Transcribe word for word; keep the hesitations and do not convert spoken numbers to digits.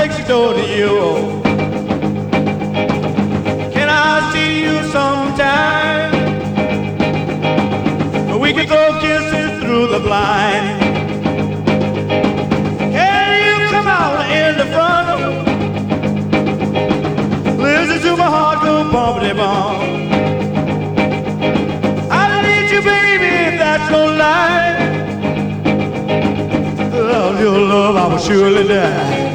next door to you. Can I see you sometime? We can throw kisses through the blind. Can you come out in the front? Listen to my heart go bumpity bump. I need you, baby, that's no lie. Without your love, I will surely die.